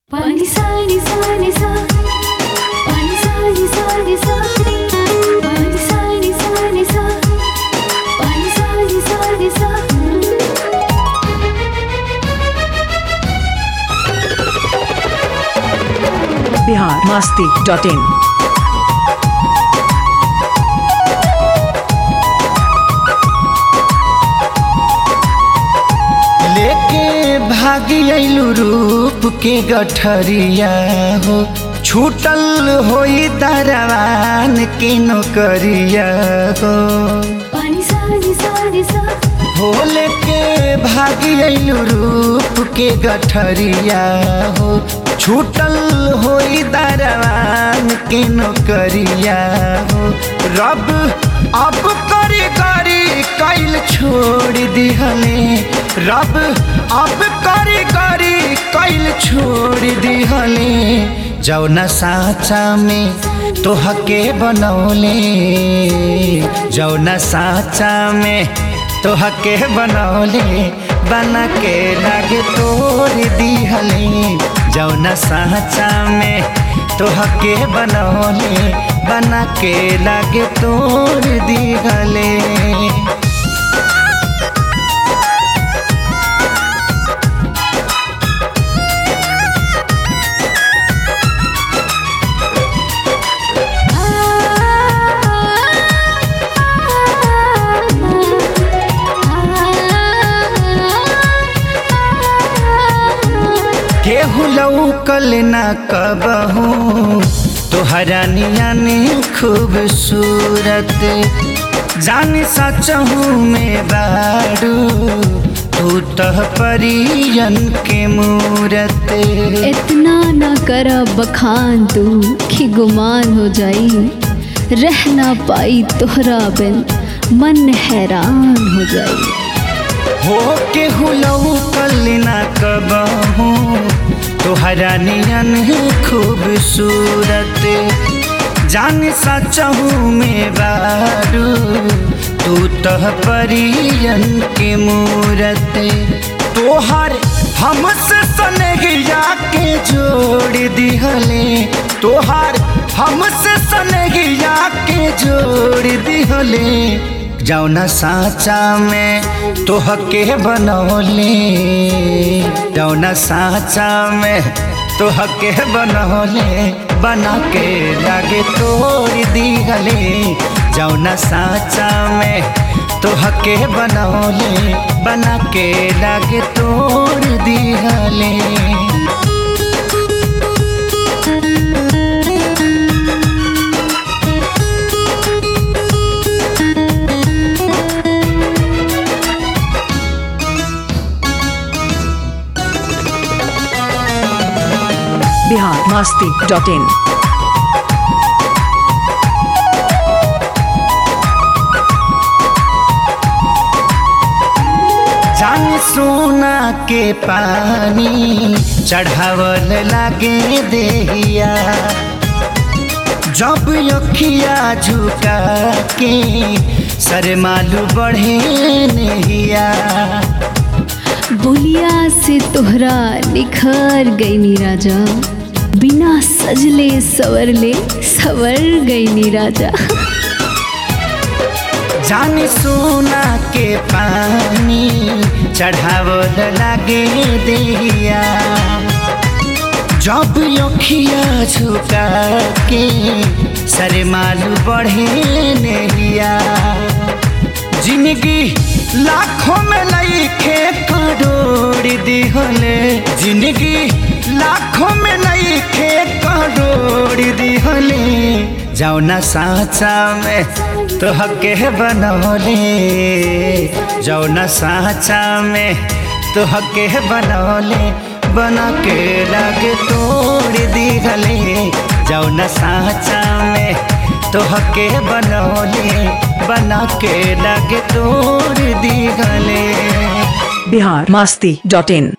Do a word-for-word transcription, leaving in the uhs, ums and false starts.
Pani sa ni sa ni sa, pani sa ni sa ni sa, pani sa ni sa ni sa, pani sa ni sa ni sa. Bihar Masti dot in. लेके भागी अइलू रूप के गठरिया हो, छूटल होई दरवान के नौकरिया हो। Pani sa ni sa ni sa, हो लेके भागी अइलू रूप के गठरिया हो, छूटल होई दरवान के नौकरिया हो। रब अब करी करी कैल छोड़ दिहले, रब अब करी करी कैल छोड़ दिहले। जौना साचा में तोहके बनौले, जौना साचा में तोहके बनौले, बना के लागे तोड़ दिहले। जौना साचा में तोहके बनौले, बना के लागे तोड़ दिहले। केहू लौकल ना कबहू तोहरा नियन खूबसूरत, जान सचहू में बारू तू तह परियन के मूरत। इतना न कर बखान तू कि गुमान हो जाई, रह ना पाई तोहरा बिन मन हैरान हो जाई। हो केहू लौकल ना कबहू तोहरा नियन खूबसूरत, जान सचहू में बारू तू तह परियन के मूरत। तोहर हमसे सनहिया के जोड़ दिहले, तोहर हमसे सनहिया के जोड़ दिहले। जौना साचा में तोहके बनौले, जौना साचा में तोहके बनौले, बना के लागे तोड़ दिहले। जौना साचा में तोहके बनौले, बना के लागे तोड़ दिहले। Bihar Masti dot in. जान सोना के पानी चढ़ावल लागे देहिया, जब अखिया झुका के सरमालू बढ़े नहिया। बोलिया से तोहरा निखर गई नी राजा, बिना सजले सवरले सवर गई नी राजा। जान सोना के पानी चढ़ावल लागे देहिया, जब अखिया झुका के सरमालू बढ़े नहिया। जिंदगी लाखों में लईखे करोड़ दिहले, जिंदगी लाखों में लईखे करोड़ दिहले। जौना साचा में तोहके बनौले, जौना साचा में तोहके बनौले, बना के लागे तोड़ दिहले। जौना साचा में तोहके बनौले, बना के लागे तोड़ दिहले। बिहार मस्ती डॉट इन।